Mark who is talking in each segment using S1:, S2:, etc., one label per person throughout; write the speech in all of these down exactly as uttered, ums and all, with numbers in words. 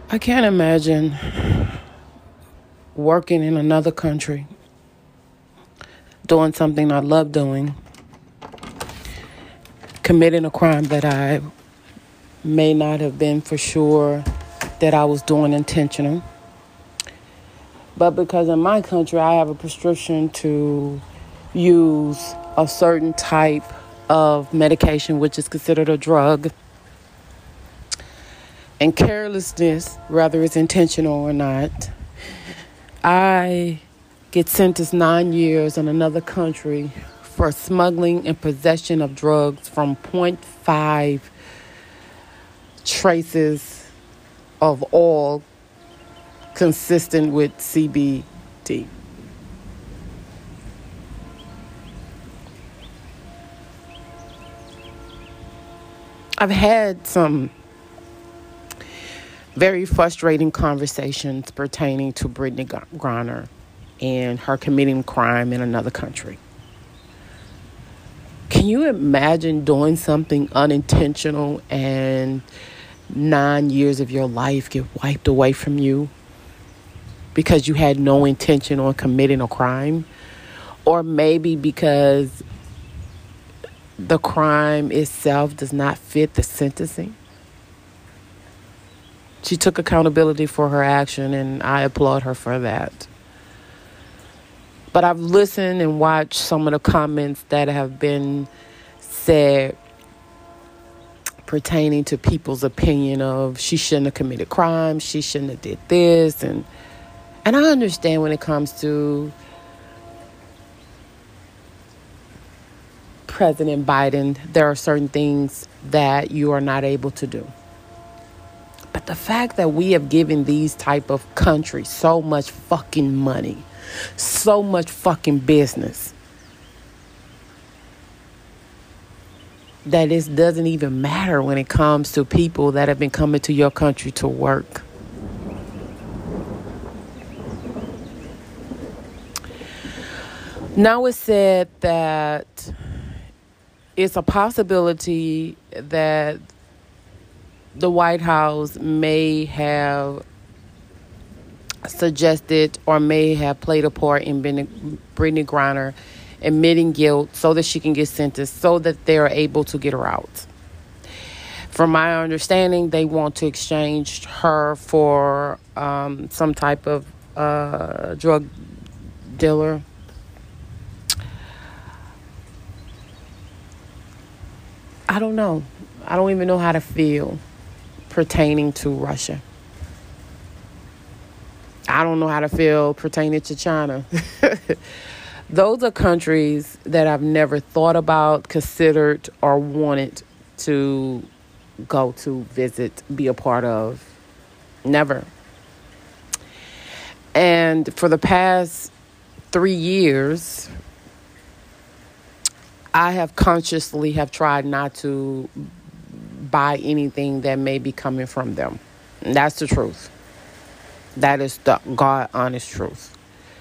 S1: I can't imagine working in another country, doing something I love doing, committing a crime that I may not have been for sure that I was doing intentional. But because in my country, I have a prescription to use a certain type of medication, which is considered a drug. And carelessness, whether it's intentional or not, I get sentenced nine years in another country for smuggling and possession of drugs from zero point five traces of oil consistent with C B D. I've had some very frustrating conversations pertaining to Brittney Griner and her committing crime in another country. Can you imagine doing something unintentional and nine years of your life get wiped away from you because you had no intention on committing a crime? Or maybe because the crime itself does not fit the sentencing? She took accountability for her action, and I applaud her for that. But I've listened and watched some of the comments that have been said pertaining to people's opinion of she shouldn't have committed crimes, she shouldn't have did this. And, and I understand when it comes to President Biden, there are certain things that you are not able to do. But the fact that we have given these type of countries so much fucking money, so much fucking business, that it doesn't even matter when it comes to people that have been coming to your country to work. Now it's said that it's a possibility that the White House may have suggested or may have played a part in Brittney Griner admitting guilt so that she can get sentenced, so that they're able to get her out. From my understanding, they want to exchange her for um, some type of uh, drug dealer. I don't know. I don't even know how to feel pertaining to Russia. I don't know how to feel pertaining to China. Those are countries that I've never thought about, considered, or wanted to go to visit, be a part of. Never. And for the past three years, I have consciously have tried not to buy anything that may be coming from them. And that's the truth. That is the God honest truth.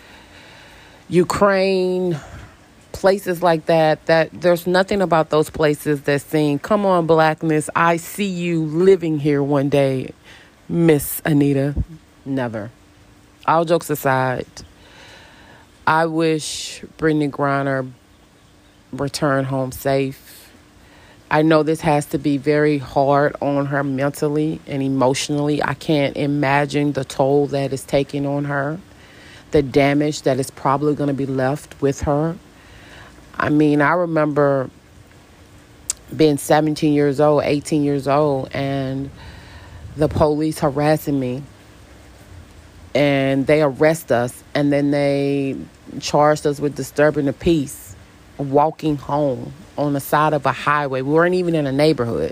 S1: Ukraine, places like that, that there's nothing about those places that's saying, come on, blackness, I see you living here one day, Miss Anita. Never. All jokes aside, I wish Brittney Griner return home safe. I know this has to be very hard on her mentally and emotionally. I can't imagine the toll that is taking on her, the damage that is probably going to be left with her. I mean, I remember being seventeen years old, eighteen years old, and the police harassing me. And they arrest us, and then they charged us with disturbing the peace, walking home on the side of a highway. We weren't even in a neighborhood.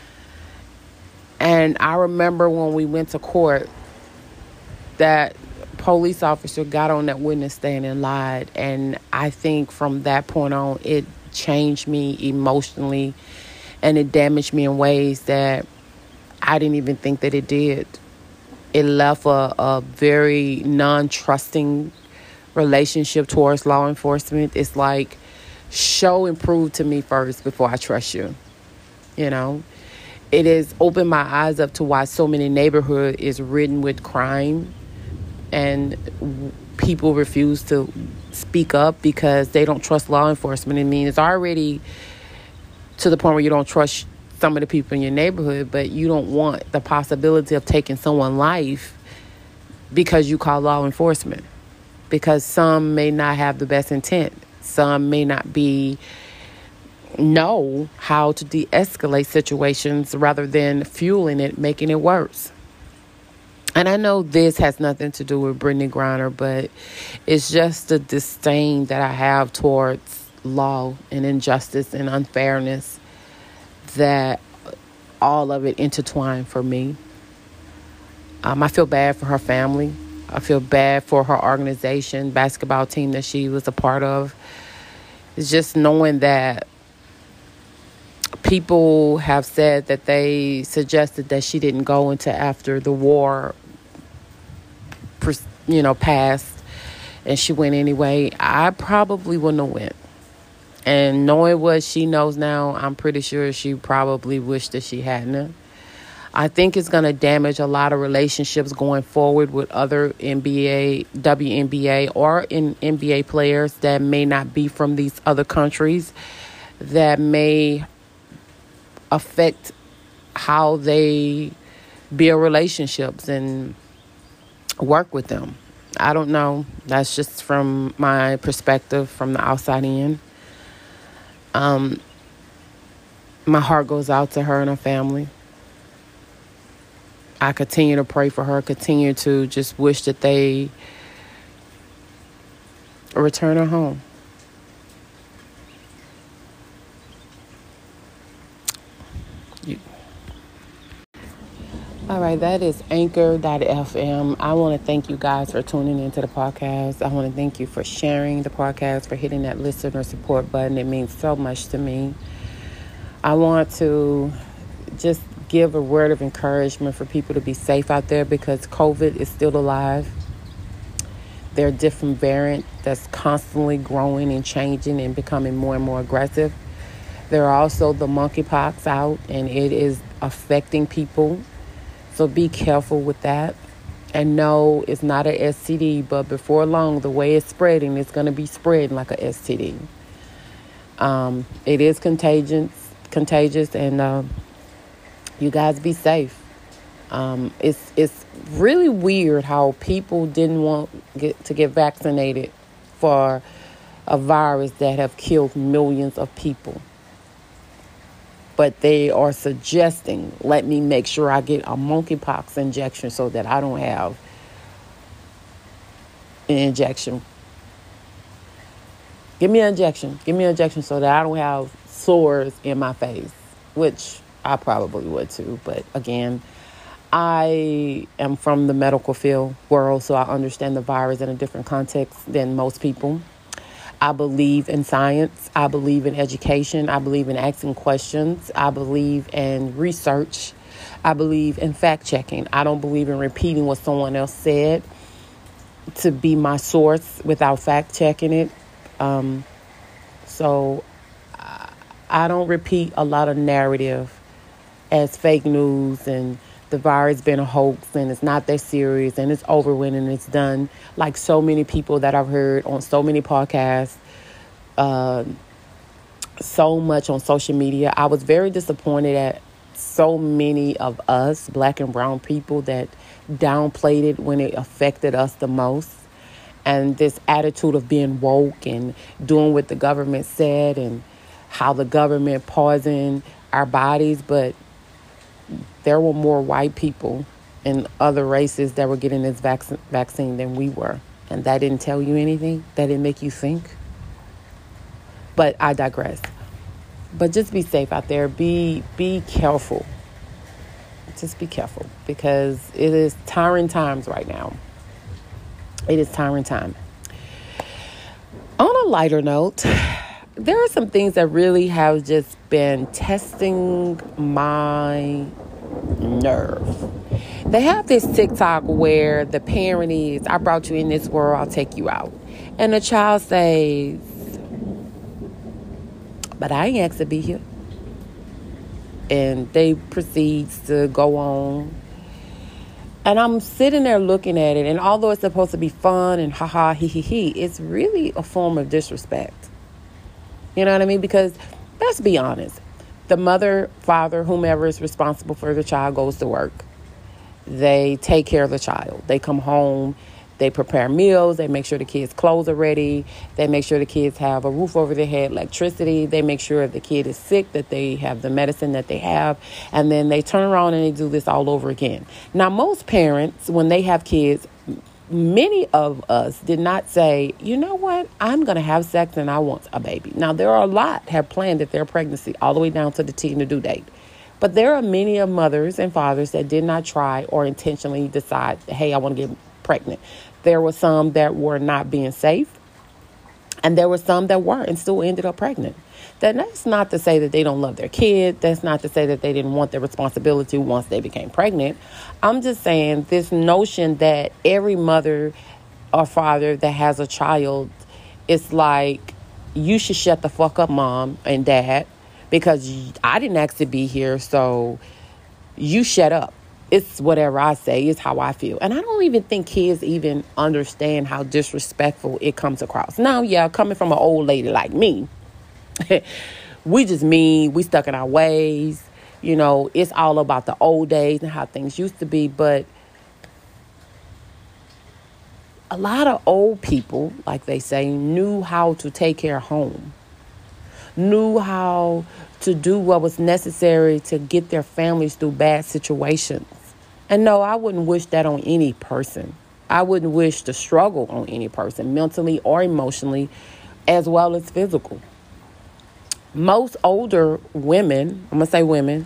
S1: And I remember when we went to court, that police officer got on that witness stand and lied. And I think from that point on, it changed me emotionally, and it damaged me in ways that I didn't even think that it did. It left a, a very non-trusting relationship towards law enforcement. It's like, show and prove to me first before I trust you. You know, it has opened my eyes up to why so many neighborhood is ridden with crime, and people refuse to speak up because they don't trust law enforcement. I mean, it's already to the point where you don't trust some of the people in your neighborhood, but you don't want the possibility of taking someone's life because you call law enforcement. Because some may not have the best intent. Some may not be know how to de-escalate situations rather than fueling it, making it worse. And I know this has nothing to do with Brittany Griner, but it's just the disdain that I have towards law and injustice and unfairness, that all of it intertwined for me. Um, I feel bad for her family. I feel bad for her organization, basketball team that she was a part of. It's just knowing that people have said that they suggested that she didn't go into after the war, you know, passed, and she went anyway. I probably wouldn't have went. And knowing what she knows now, I'm pretty sure she probably wished that she hadn't. I think it's going to damage a lot of relationships going forward with other N B A, W N B A, or in N B A players that may not be from these other countries, that may affect how they build relationships and work with them. I don't know. That's just from my perspective, from the outside in. Um, my heart goes out to her and her family. I continue to pray for her, continue to just wish that they return her home. You. All right, that is Anchor dot F M. I want to thank you guys for tuning into the podcast. I want to thank you for sharing the podcast, for hitting that listener support button. It means so much to me. I want to just give a word of encouragement for people to be safe out there, because COVID is still alive. There are different variants that's constantly growing and changing and becoming more and more aggressive. There are also the monkeypox out, and it is affecting people. So be careful with that. And no, it's not a S T D, but before long, the way it's spreading, it's going to be spreading like a S T D. Um, it is contagious, contagious, and uh, you guys be safe. Um, it's it's really weird how people didn't want get, to get vaccinated for a virus that have killed millions of people. But they are suggesting, let me make sure I get a monkeypox injection so that I don't have an injection. Give me an injection. Give me an injection so that I don't have sores in my face, which I probably would too. But again, I am from the medical field world, so I understand the virus in a different context than most people. I believe in science. I believe in education. I believe in asking questions. I believe in research. I believe in fact-checking. I don't believe in repeating what someone else said to be my source without fact-checking it. Um, so I don't repeat a lot of narrative as fake news and the virus been a hoax and it's not that serious and it's over with and it's done, like so many people that I've heard on so many podcasts, uh, so much on social media. I was very disappointed at so many of us, black and brown people, that downplayed it when it affected us the most. And this attitude of being woke and doing what the government said and how the government poisoned our bodies. But there were more white people and other races that were getting this vac- vaccine than we were. And that didn't tell you anything. That didn't make you think. But I digress. But just be safe out there. Be be careful. Just be careful, because it is tiring times right now. It is tiring time. On a lighter note, there are some things that really have just been testing my nerve. They have this TikTok where the parent is, I brought you in this world, I'll take you out. And the child says, but I ain't asked to be here. and they proceeds to go on. And I'm sitting there looking at it, and although it's supposed to be fun and ha-ha, he-he-he, it's really a form of disrespect. You know what I mean? Because let's be honest. The mother, father, whomever is responsible for the child goes to work. They take care of the child. They come home. They prepare meals. They make sure the kids' clothes are ready. They make sure the kids have a roof over their head, electricity. They make sure if the kid is sick that they have the medicine that they have. And then they turn around and they do this all over again. Now, most parents, when they have kids, many of us did not say, you know what, I'm going to have sex and I want a baby. Now, there are a lot have planned at their pregnancy all the way down to the T and the due date. But there are many of mothers and fathers that did not try or intentionally decide, hey, I want to get pregnant. There were some that were not being safe, and there were some that were and still ended up pregnant. That, that's not to say that they don't love their kid. That's not to say that they didn't want their responsibility once they became pregnant. I'm just saying this notion that every mother or father that has a child, it's like, you should shut the fuck up, mom and dad, because I didn't ask to be here, so you shut up. It's whatever I say. It's how I feel. And I don't even think kids even understand how disrespectful it comes across. Now, yeah, coming from an old lady like me, we just mean, we stuck in our ways. You know, it's all about the old days and how things used to be. But a lot of old people, like they say, knew how to take care of home. Knew how to do what was necessary to get their families through bad situations. And no, I wouldn't wish that on any person. I wouldn't wish the struggle on any person, mentally or emotionally, as well as physical. Most older women, I'm going to say women,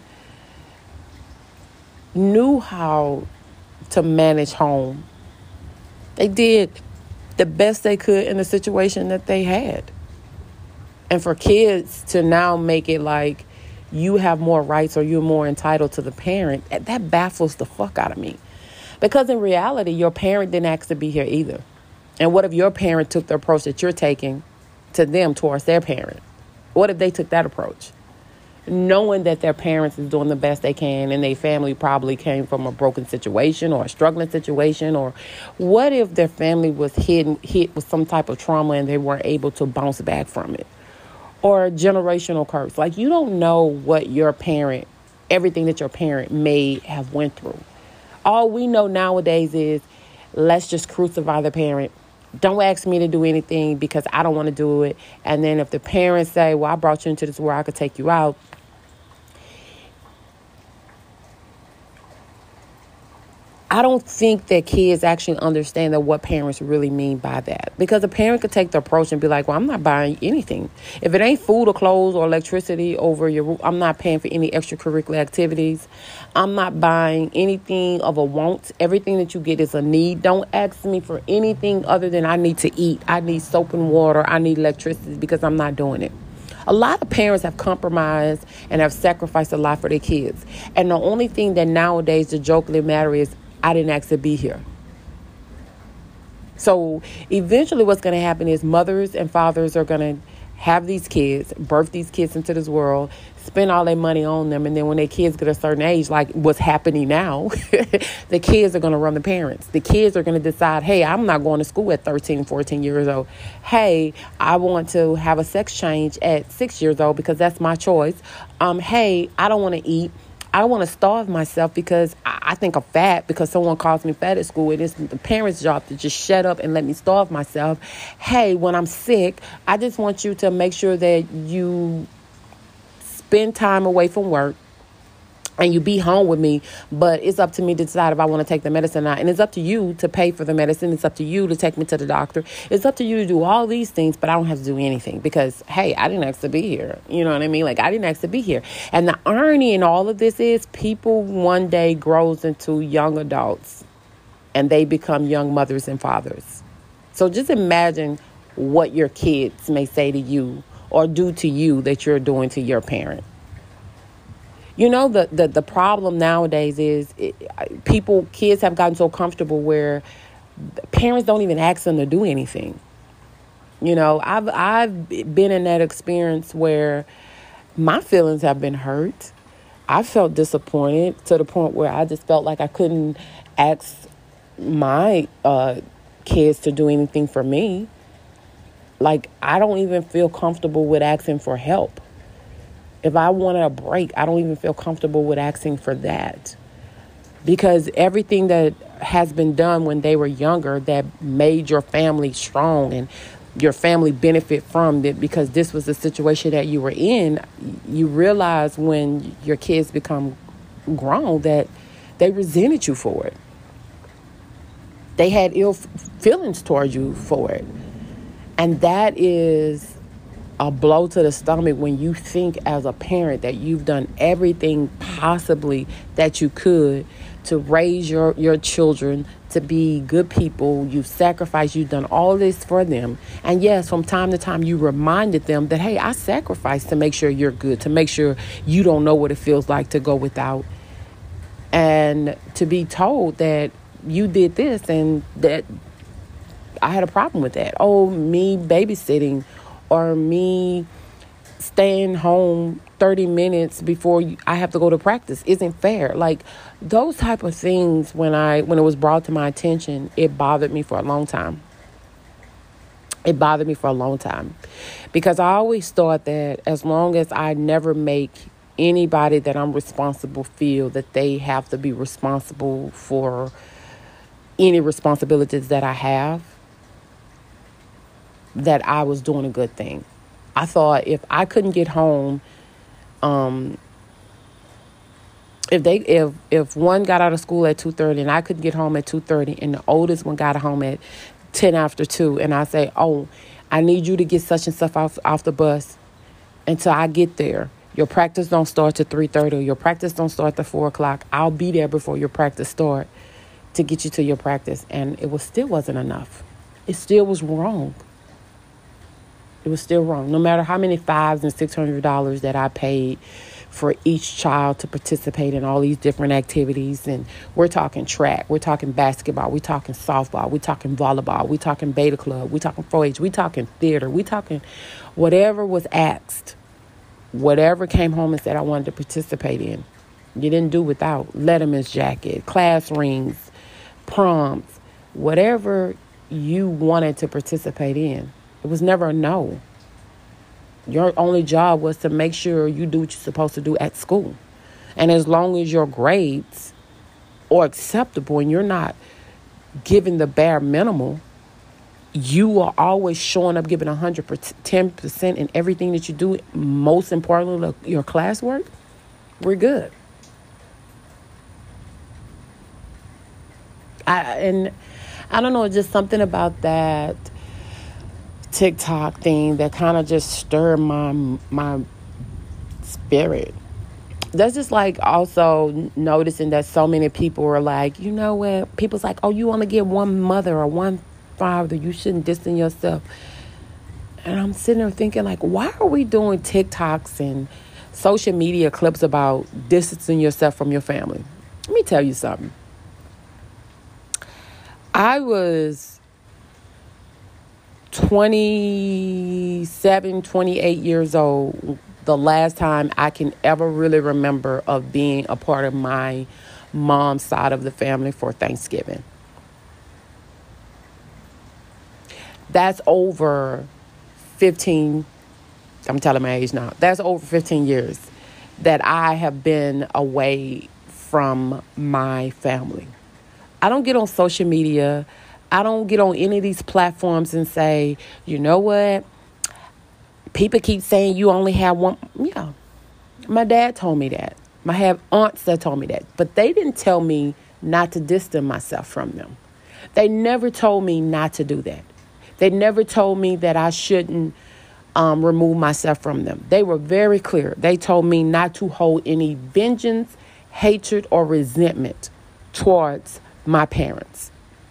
S1: knew how to manage home. They did the best they could in the situation that they had. And for kids to now make it like you have more rights or you're more entitled to the parent, that baffles the fuck out of me. Because in reality, your parent didn't ask to be here either. And what if your parent took the approach that you're taking to them towards their parent? What if they took that approach? Knowing that their parents is doing the best they can and their family probably came from a broken situation or a struggling situation. Or what if their family was hit, hit with some type of trauma and they weren't able to bounce back from it? Or a generational curse. Like, you don't know what your parent, everything that your parent may have went through. All we know nowadays is, let's just crucify the parent. Don't ask me to do anything because I don't want to do it. And then if the parents say, well, I brought you into this world, I could take you out. I don't think that kids actually understand that what parents really mean by that. Because a parent could take the approach and be like, well, I'm not buying anything. If it ain't food or clothes or electricity over your roof, I'm not paying for any extracurricular activities. I'm not buying anything of a want. Everything that you get is a need. Don't ask me for anything other than I need to eat. I need soap and water. I need electricity because I'm not doing it. A lot of parents have compromised and have sacrificed a lot for their kids. And the only thing that nowadays the joke of the matter is, I didn't ask to be here. So eventually what's going to happen is mothers and fathers are going to have these kids, birth these kids into this world, spend all their money on them. And then when their kids get a certain age, like what's happening now, the kids are going to run the parents. The kids are going to decide, hey, I'm not going to school at thirteen, fourteen years old. Hey, I want to have a sex change at six years old because that's my choice. Um, hey, I don't want to eat. I don't want to starve myself because I think I'm fat because someone calls me fat at school. It is the parents' job to just shut up and let me starve myself. Hey, when I'm sick, I just want you to make sure that you spend time away from work and you be home with me, but it's up to me to decide if I want to take the medicine or not. And it's up to you to pay for the medicine. It's up to you to take me to the doctor. It's up to you to do all these things, but I don't have to do anything because, hey, I didn't ask to be here. You know what I mean? Like, I didn't ask to be here. And the irony in all of this is people one day grows into young adults and they become young mothers and fathers. So just imagine what your kids may say to you or do to you that you're doing to your parent. You know, the, the, the problem nowadays is it, people, kids have gotten so comfortable where parents don't even ask them to do anything. You know, I've I've been in that experience where my feelings have been hurt. I felt disappointed to the point where I just felt like I couldn't ask my uh, kids to do anything for me. Like, I don't even feel comfortable with asking for help. If I wanted a break, I don't even feel comfortable with asking for that. Because everything that has been done when they were younger that made your family strong and your family benefit from it, because this was the situation that you were in, you realize when your kids become grown that they resented you for it. They had ill feelings towards you for it. And that is a blow to the stomach when you think as a parent that you've done everything possibly that you could to raise your, your children to be good people. You've sacrificed, you've done all this for them. And yes, from time to time, you reminded them that, hey, I sacrificed to make sure you're good, to make sure you don't know what it feels like to go without. And to be told that you did this and that I had a problem with that. Oh, me babysitting or me staying home thirty minutes before I have to go to practice isn't fair. Like, those type of things, when I when it was brought to my attention, it bothered me for a long time. It bothered me for a long time because I always thought that as long as I never make anybody that I'm responsible feel that they have to be responsible for any responsibilities that I have, that I was doing a good thing. I thought if I couldn't get home, um, if they if if one got out of school at two thirty and I couldn't get home at two thirty, and the oldest one got home at ten after two, and I say, oh, I need you to get such and stuff off off the bus until I get there. Your practice don't start till three thirty. Or your practice don't start till four o'clock. I'll be there before your practice start to get you to your practice. And it was still wasn't enough. It still was wrong. It was still wrong. No matter how many fives and six hundred dollars that I paid for each child to participate in all these different activities, and we're talking track, we're talking basketball, we're talking softball, we're talking volleyball, we're talking beta club, we're talking four H, we're talking theater, we're talking whatever was asked, whatever came home and said I wanted to participate in. You didn't do without Letterman's jacket, class rings, proms, whatever you wanted to participate in. It was never a no. Your only job was to make sure you do what you're supposed to do at school. And as long as your grades are acceptable and you're not giving the bare minimal, you are always showing up giving one hundred ten percent in everything that you do, most importantly, your classwork, we're good. I, and I don't know, just something about that TikTok thing that kind of just stirred my my spirit. That's just like also noticing that so many people were like, you know what? People's like, oh, you only get one mother or one father. You shouldn't distance yourself. And I'm sitting there thinking, like, why are we doing TikToks and social media clips about distancing yourself from your family? Let me tell you something. I was twenty-seven, twenty-eight years old the last time I can ever really remember of being a part of my mom's side of the family for Thanksgiving. That's over fifteen, I'm telling my age now, that's over fifteen years that I have been away from my family. I don't get on social media. I don't get on any of these platforms and say, you know what? People keep saying you only have one. Yeah, my dad told me that. I have aunts that told me that. But they didn't tell me not to distance myself from them. They never told me not to do that. They never told me that I shouldn't um, remove myself from them. They were very clear. They told me not to hold any vengeance, hatred, or resentment towards my parents.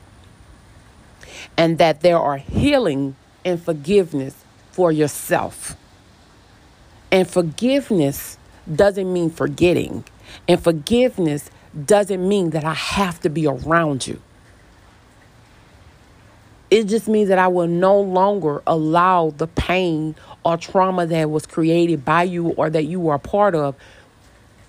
S1: And that there are healing and forgiveness for yourself. And forgiveness doesn't mean forgetting. And forgiveness doesn't mean that I have to be around you. It just means that I will no longer allow the pain or trauma that was created by you or that you were a part of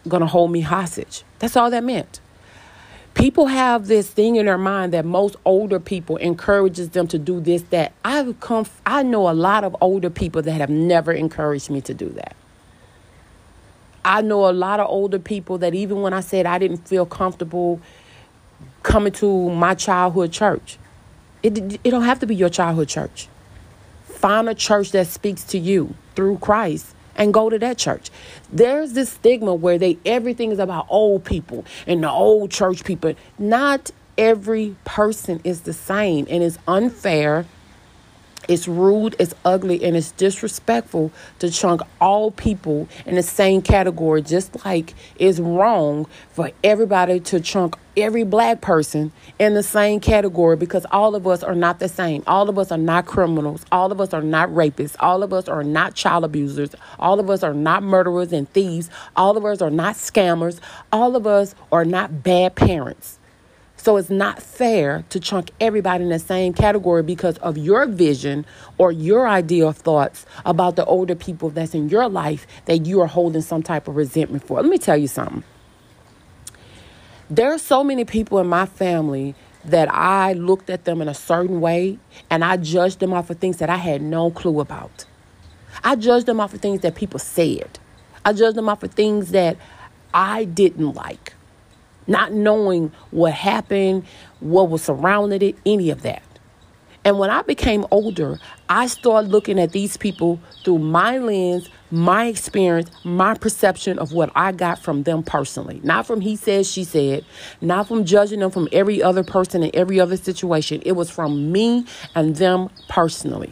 S1: going to hold me hostage. That's all that meant. People have this thing in their mind that most older people encourages them to do this, that. I've come, I know a lot of older people that have never encouraged me to do that. I know a lot of older people that even when I said I didn't feel comfortable coming to my childhood church, it, it don't have to be your childhood church. Find a church that speaks to you through Christ and go to that church. There's this stigma where they everything is about old people and the old church people. Not every person is the same, and it's unfair. It's rude, it's ugly, and it's disrespectful to chunk all people in the same category, just like it's wrong for everybody to chunk every black person in the same category, because all of us are not the same. All of us are not criminals. All of us are not rapists. All of us are not child abusers. All of us are not murderers and thieves. All of us are not scammers. All of us are not bad parents. So it's not fair to chunk everybody in the same category because of your vision or your idea of thoughts about the older people that's in your life that you are holding some type of resentment for. Let me tell you something. There are so many people in my family that I looked at them in a certain way and I judged them off of things that I had no clue about. I judged them off of things that people said. I judged them off of things that I didn't like. Not knowing what happened, what was surrounding it, any of that. And when I became older, I started looking at these people through my lens, my experience, my perception of what I got from them personally. Not from he said, she said, not from judging them from every other person in every other situation. It was from me and them personally.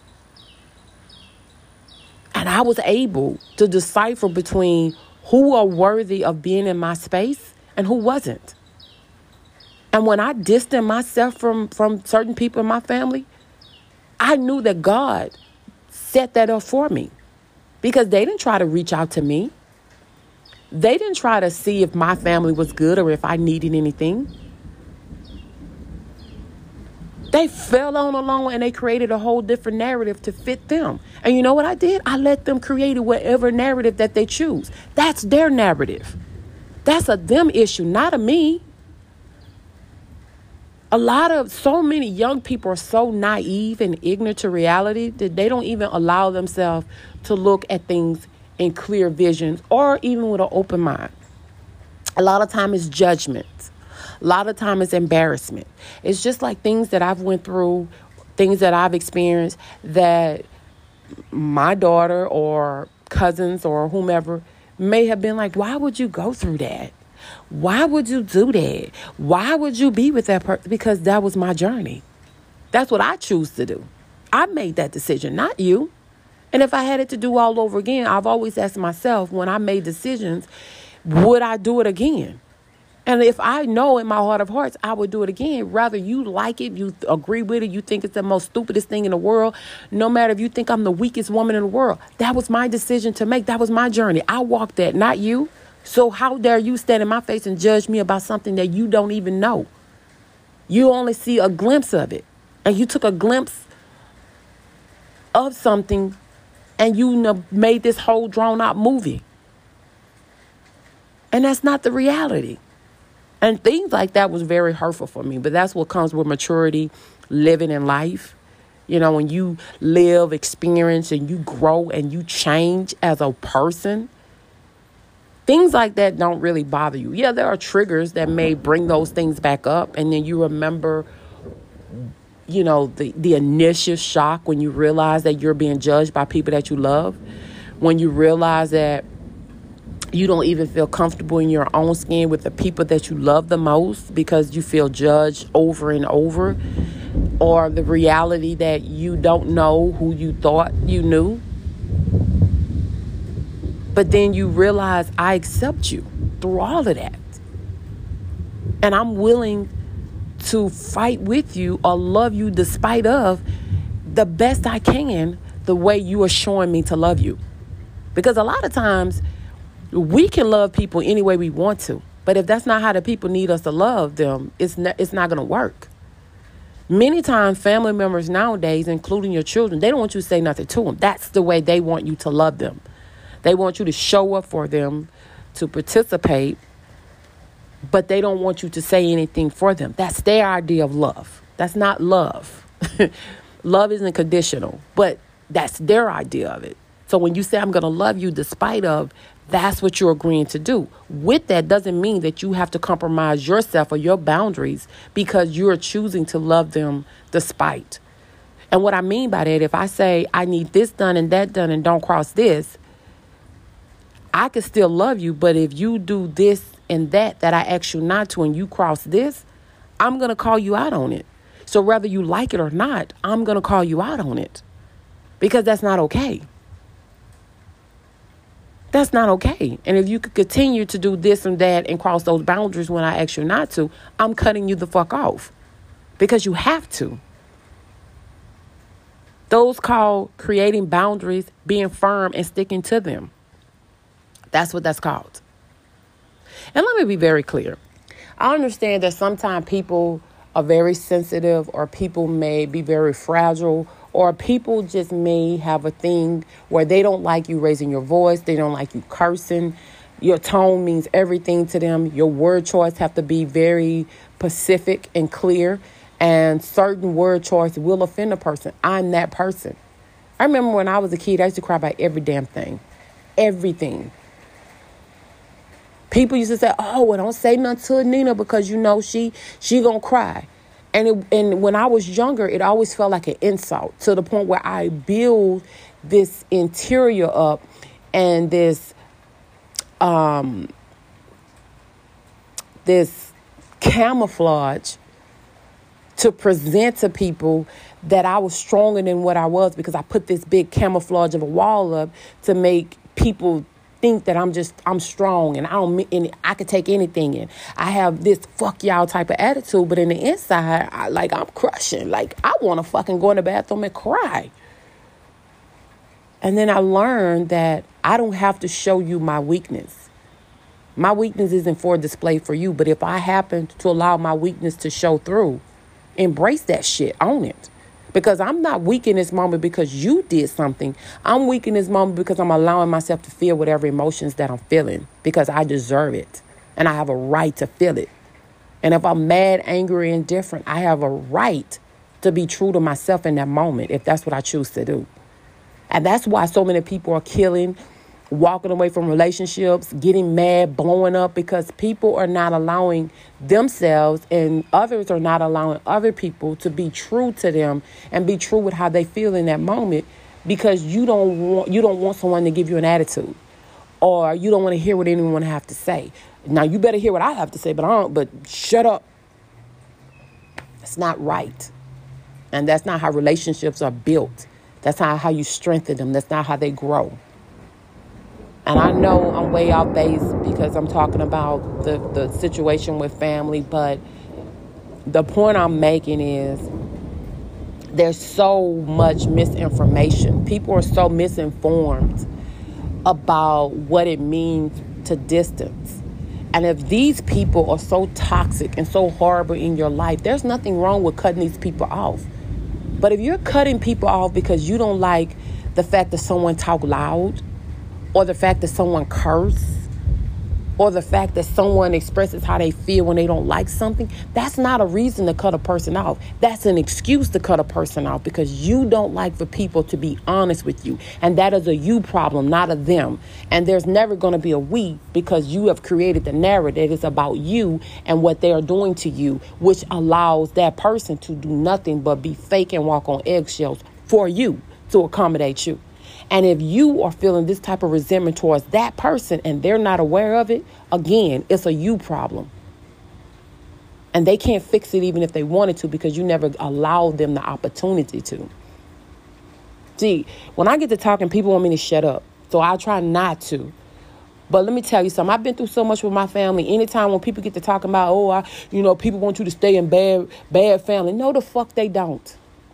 S1: And I was able to decipher between who are worthy of being in my space and who wasn't. And when I distanced myself from, from certain people in my family, I knew that God set that up for me, because they didn't try to reach out to me. They didn't try to see if my family was good or if I needed anything. They fell on along and they created a whole different narrative to fit them. And you know what I did? I let them create whatever narrative that they choose. That's their narrative. That's a them issue, not a me. A lot of, so many young people are so naive and ignorant to reality that they don't even allow themselves to look at things in clear visions or even with an open mind. A lot of time it's judgment. A lot of time it's embarrassment. It's just like things that I've went through, things that I've experienced that my daughter or cousins or whomever may have been like, why would you go through that? Why would you do that? Why would you be with that person? Because that was my journey. That's what I choose to do. I made that decision, not you. And if I had it to do all over again, I've always asked myself when I made decisions, would I do it again? And if I know in my heart of hearts, I would do it again. Rather you like it, you agree with it, you think it's the most stupidest thing in the world. No matter if you think I'm the weakest woman in the world. That was my decision to make. That was my journey. I walked that, not you. So how dare you stand in my face and judge me about something that you don't even know? You only see a glimpse of it. And you took a glimpse of something and you made this whole drawn out movie. And that's not the reality. And things like that was very hurtful for me. But that's what comes with maturity, living in life. You know, when you live, experience, and you grow and you change as a person, things like that don't really bother you. Yeah, there are triggers that may bring those things back up. And then you remember, you know, the, the initial shock when you realize that you're being judged by people that you love. When you realize that you don't even feel comfortable in your own skin with the people that you love the most because you feel judged over and over. Or the reality that you don't know who you thought you knew. But then you realize I accept you through all of that. And I'm willing to fight with you or love you despite of the best I can, the way you are showing me to love you. Because a lot of times we can love people any way we want to. But if that's not how the people need us to love them, it's not, it's not going to work. Many times family members nowadays, including your children, they don't want you to say nothing to them. That's the way they want you to love them. They want you to show up for them, to participate, but they don't want you to say anything for them. That's their idea of love. That's not love. Love isn't conditional, but that's their idea of it. So when you say, I'm going to love you despite of, that's what you're agreeing to do. With that doesn't mean that you have to compromise yourself or your boundaries because you're choosing to love them despite. And what I mean by that, if I say I need this done and that done and don't cross this, I can still love you. But if you do this and that that I ask you not to and you cross this, I'm going to call you out on it. So whether you like it or not, I'm going to call you out on it because that's not okay. That's not okay. And if you could continue to do this and that and cross those boundaries when I ask you not to, I'm cutting you the fuck off because you have to. Those called creating boundaries, being firm and sticking to them. That's what that's called. And let me be very clear. I understand that sometimes people are very sensitive or people may be very fragile or people just may have a thing where they don't like you raising your voice. They don't like you cursing. Your tone means everything to them. Your word choice have to be very specific and clear. And certain word choice will offend a person. I'm that person. I remember when I was a kid, I used to cry about every damn thing. Everything. People used to say, oh, well, don't say nothing to Nina because, you know, she she gonna cry. And it, and when I was younger, it always felt like an insult to the point where I build this interior up and this um this camouflage to present to people that I was stronger than what I was because I put this big camouflage of a wall up to make people think that I'm just, I'm strong and I don't, and I can take anything in. I have this fuck y'all type of attitude, but in the inside, I, like I'm crushing. Like I want to fucking go in the bathroom and cry. And then I learned that I don't have to show you my weakness. My weakness isn't for display for you, but if I happen to allow my weakness to show through, embrace that shit, own it. Because I'm not weak in this moment because you did something. I'm weak in this moment because I'm allowing myself to feel whatever emotions that I'm feeling because I deserve it. And I have a right to feel it. And if I'm mad, angry, and indifferent, I have a right to be true to myself in that moment if that's what I choose to do. And that's why so many people are killing, walking away from relationships, getting mad, blowing up, because people are not allowing themselves and others are not allowing other people to be true to them and be true with how they feel in that moment because you don't want you don't want someone to give you an attitude or you don't want to hear what anyone have to say. Now, you better hear what I have to say, but I don't, but shut up. That's not right. And that's not how relationships are built. That's not how you strengthen them. That's not how they grow. And I know I'm way off base because I'm talking about the, the situation with family, but the point I'm making is there's so much misinformation. People are so misinformed about what it means to distance. And if these people are so toxic and so horrible in your life, there's nothing wrong with cutting these people off. But if you're cutting people off because you don't like the fact that someone talk loud, or the fact that someone curse, or the fact that someone expresses how they feel when they don't like something, that's not a reason to cut a person off. That's an excuse to cut a person off because you don't like for people to be honest with you. And that is a you problem, not a them. And there's never going to be a we because you have created the narrative. It's about you and what they are doing to you, which allows that person to do nothing but be fake and walk on eggshells for you to accommodate you. And if you are feeling this type of resentment towards that person and they're not aware of it, again, it's a you problem. And they can't fix it even if they wanted to because you never allowed them the opportunity to. See, when I get to talking, people want me to shut up. So I try not to. But let me tell you something. I've been through so much with my family. Anytime when people get to talking about, oh, I, you know, people want you to stay in bad, bad family. No, the fuck they don't.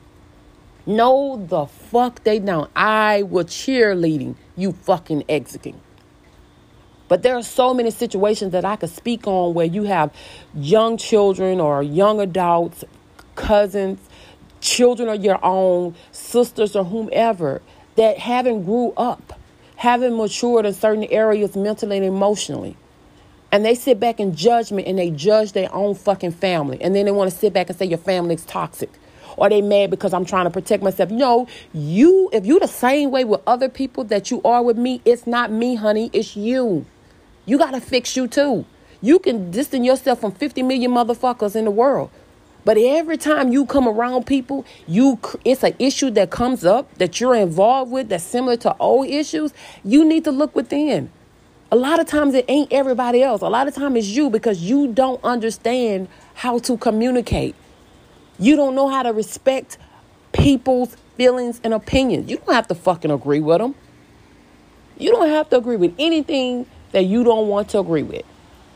S1: No, the fuck they don't. I will cheerleading you fucking exiting. But there are so many situations that I could speak on where you have young children or young adults, cousins, children of your own, sisters or whomever that haven't grew up. haven't matured in certain areas mentally and emotionally. And they sit back in judgment and they judge their own fucking family. And then they want to sit back and say your family is toxic. Or they mad because I'm trying to protect myself. No, you, if you the same way with other people that you are with me, it's not me, honey. It's you. You got to fix you too. You can distance yourself from fifty million motherfuckers in the world. But every time you come around people, you it's an issue that comes up that you're involved with that's similar to old issues. You need to look within. A lot of times it ain't everybody else. A lot of times it's you because you don't understand how to communicate. You don't know how to respect people's feelings and opinions. You don't have to fucking agree with them. You don't have to agree with anything that you don't want to agree with.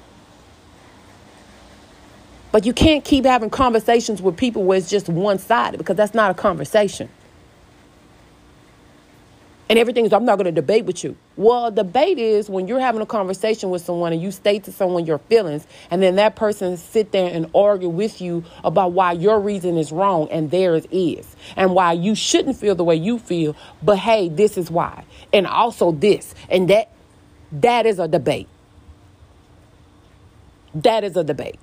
S1: But you can't keep having conversations with people where it's just one-sided because that's not a conversation. And everything is, I'm not going to debate with you. Well, debate is when you're having a conversation with someone and you state to someone your feelings and then that person sit there and argue with you about why your reason is wrong and theirs is. And why you shouldn't feel the way you feel. But hey, this is why. And also this. And that, that is a debate. That is a debate.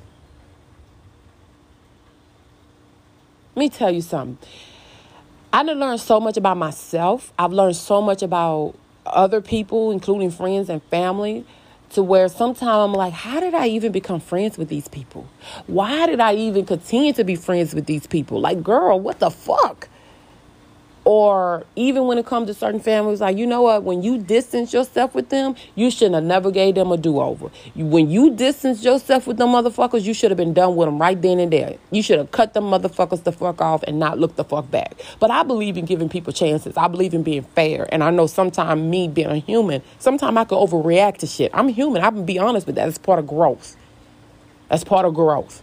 S1: Let me tell you something. I done learned so much about myself. I've learned so much about other people, including friends and family, to where sometimes I'm like, how did I even become friends with these people? Why did I even continue to be friends with these people? Like, girl, what the fuck? Or even when it comes to certain families, like, you know what? When you distance yourself with them, you shouldn't have never gave them a do-over. You, when you distance yourself with them motherfuckers, you should have been done with them right then and there. You should have cut them motherfuckers the fuck off and not look the fuck back. But I believe in giving people chances. I believe in being fair. And I know sometimes me being a human, sometimes I can overreact to shit. I'm human. I can be honest with that. It's part of growth. That's part of growth.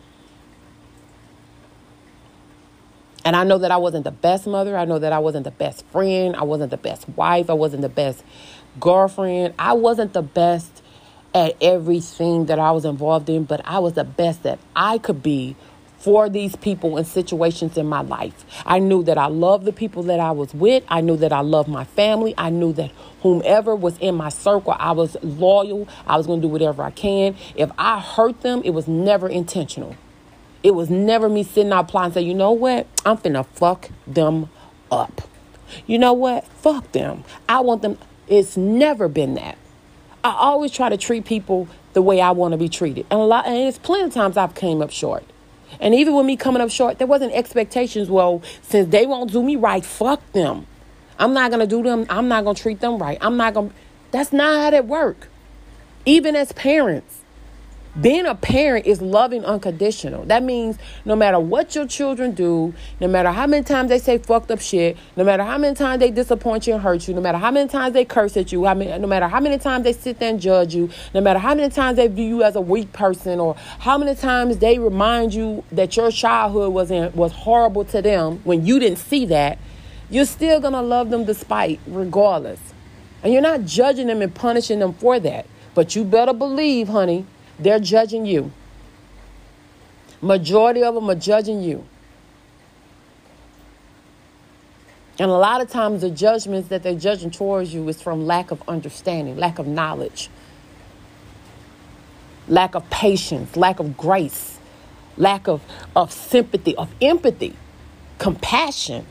S1: And I know that I wasn't the best mother. I know that I wasn't the best friend. I wasn't the best wife. I wasn't the best girlfriend. I wasn't the best at everything that I was involved in, but I was the best that I could be for these people and situations in my life. I knew that I loved the people that I was with. I knew that I loved my family. I knew that whomever was in my circle, I was loyal. I was going to do whatever I can. If I hurt them, it was never intentional. It was never me sitting out plotting and say, you know what? I'm finna fuck them up. You know what? Fuck them. I want them. It's never been that. I always try to treat people the way I want to be treated. And a lot, and it's plenty of times I've came up short. And even with me coming up short, there wasn't expectations. Well, since they won't do me right, fuck them. I'm not going to do them. I'm not going to treat them right. I'm not going to. That's not how that works. Even as parents. Being a parent is loving unconditional. That means no matter what your children do, no matter how many times they say fucked up shit, no matter how many times they disappoint you and hurt you, no matter how many times they curse at you, I mean, no matter how many times they sit there and judge you, no matter how many times they view you as a weak person, or how many times they remind you that your childhood was in, was horrible to them when you didn't see that, you're still going to love them despite, regardless. And you're not judging them and punishing them for that. But you better believe, honey, they're judging you. Majority of them are judging you. And a lot of times the judgments that they're judging towards you is from lack of understanding, lack of knowledge, lack of patience, lack of grace, lack of, of sympathy, of empathy, compassion.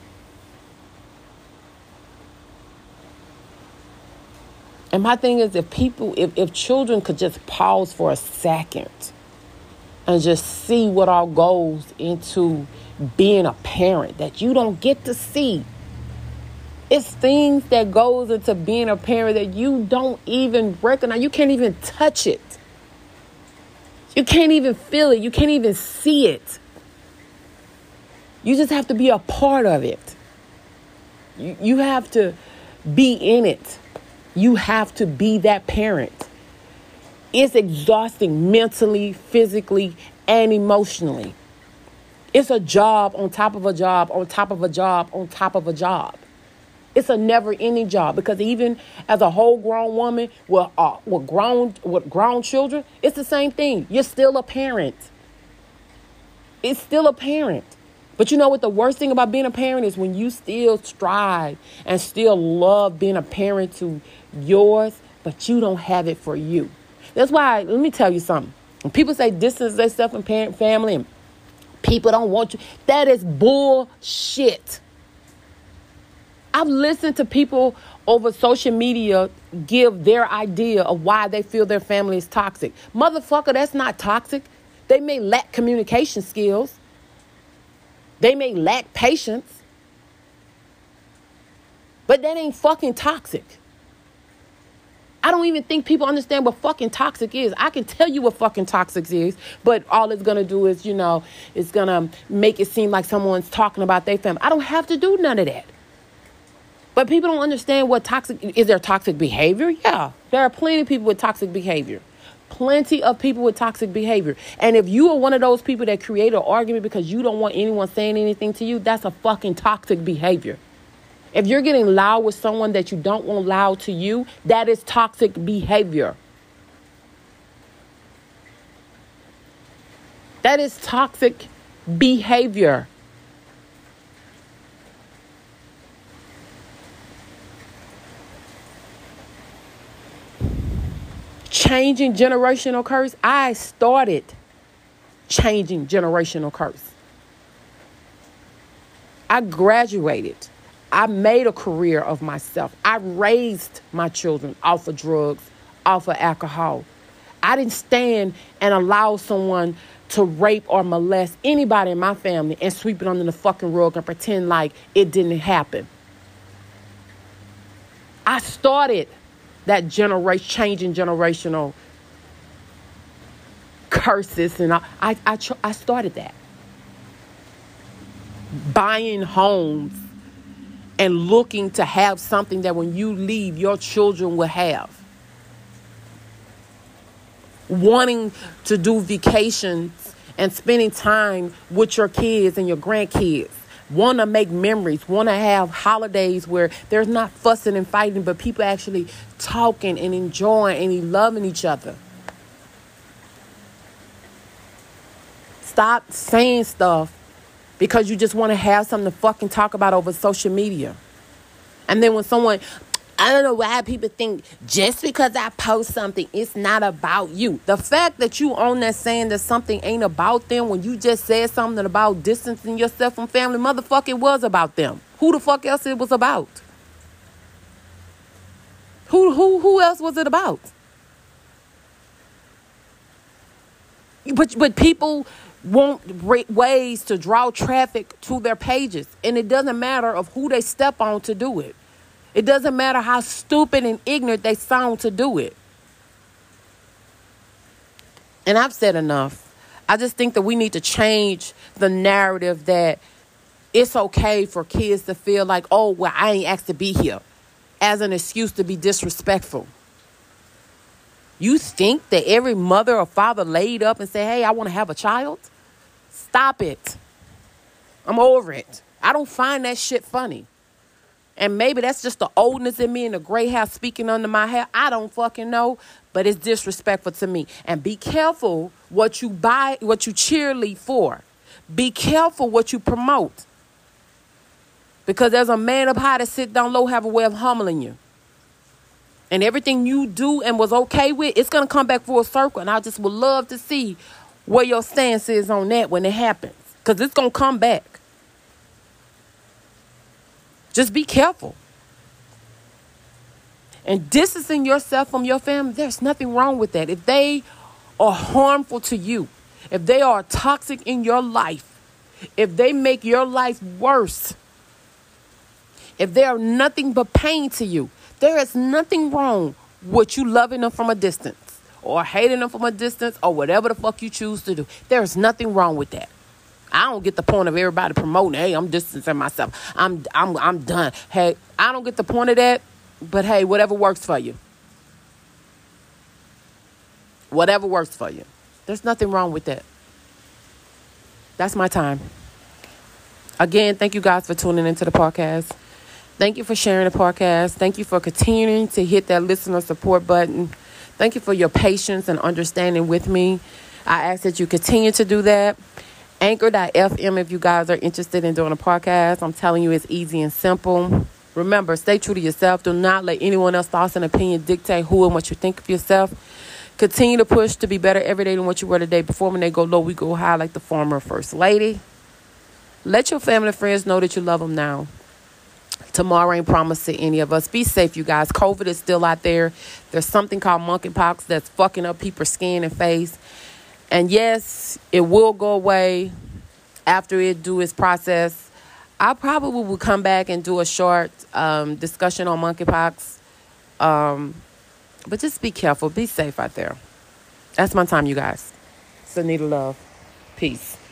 S1: And my thing is, if people, if, if children could just pause for a second and just see what all goes into being a parent that you don't get to see. It's things that goes into being a parent that you don't even recognize. You can't even touch it. You can't even feel it. You can't even see it. You just have to be a part of it. You, you have to be in it. You have to be that parent. It's exhausting mentally, physically, and emotionally. It's a job on top of a job, on top of a job, on top of a job. It's a never-ending job, because even as a whole grown woman with, uh, with grown with grown children, it's the same thing. You're still a parent. It's still a parent. But you know what the worst thing about being a parent is? When you still strive and still love being a parent to yours, but you don't have it for you. That's why, let me tell you something. When people say distance themselves from parent, family, and people don't want you, that is bullshit. I've listened to people over social media give their idea of why they feel their family is toxic. Motherfucker, that's not toxic. They may lack communication skills. They may lack patience. But that ain't fucking toxic. I don't even think people understand what fucking toxic is. I can tell you what fucking toxic is, but all it's going to do is, you know, it's going to make it seem like someone's talking about their family. I don't have to do none of that. But people don't understand what toxic, is there toxic behavior? Yeah, there are plenty of people with toxic behavior. Plenty of people with toxic behavior. And if you are one of those people that create an argument because you don't want anyone saying anything to you, that's a fucking toxic behavior. If you're getting loud with someone that you don't want loud to you, that is toxic behavior. That is toxic behavior. Changing generational curse. I started changing generational curse. I graduated. I made a career of myself. I raised my children off of drugs, off of alcohol. I didn't stand and allow someone to rape or molest anybody in my family and sweep it under the fucking rug and pretend like it didn't happen. I started that generation, changing generational curses, and I, I, I, I started that. Buying homes and looking to have something that when you leave, your children will have. Wanting to do vacations and spending time with your kids and your grandkids. Want to make memories. Want to have holidays where there's not fussing and fighting, but people actually talking and enjoying and loving each other. Stop saying stuff because you just want to have something to fucking talk about over social media. And then when someone, I don't know why people think just because I post something, it's not about you. The fact that you own that saying that something ain't about them when you just said something about distancing yourself from family, motherfucker, it was about them. Who the fuck else it was about? Who, who, who else was it about? But, but people want ways to draw traffic to their pages. And it doesn't matter of who they step on to do it. It doesn't matter how stupid and ignorant they sound to do it. And I've said enough. I just think that we need to change the narrative that it's okay for kids to feel like, oh, well, I ain't asked to be here, as an excuse to be disrespectful. You think that every mother or father laid up and said, hey, I want to have a child? Stop it. I'm over it. I don't find that shit funny. And maybe that's just the oldness in me and the gray hair speaking under my hair. I don't fucking know, but it's disrespectful to me. And be careful what you buy, what you cheerlead for. Be careful what you promote. Because there's a man up high that sit down low have a way of humbling you. And everything you do and was okay with, it's going to come back full circle. And I just would love to see where your stance is on that when it happens. Because it's going to come back. Just be careful. And distancing yourself from your family, there's nothing wrong with that. If they are harmful to you, if they are toxic in your life, if they make your life worse, if they are nothing but pain to you, there is nothing wrong with you loving them from a distance or hating them from a distance or whatever the fuck you choose to do. There is nothing wrong with that. I don't get the point of everybody promoting, hey, I'm distancing myself. I'm I'm I'm done. Hey, I don't get the point of that, but hey, whatever works for you. Whatever works for you. There's nothing wrong with that. That's my time. Again, thank you guys for tuning into the podcast. Thank you for sharing the podcast. Thank you for continuing to hit that listener support button. Thank you for your patience and understanding with me. I ask that you continue to do that. Anchor dot F M if you guys are interested in doing a podcast. I'm telling you, it's easy and simple. Remember, stay true to yourself. Do not let anyone else's thoughts and opinions dictate who and what you think of yourself. Continue to push to be better every day than what you were the day before. When they go low, we go high like the former first lady. Let your family and friends know that you love them now. Tomorrow ain't promised to any of us. Be safe, you guys. COVID is still out there. There's something called monkeypox that's fucking up people's skin and face. And yes, it will go away after it do its process. I probably will come back and do a short um, discussion on monkeypox. Um, but just be careful. Be safe out there. That's my time, you guys. It's Anita Love. Peace.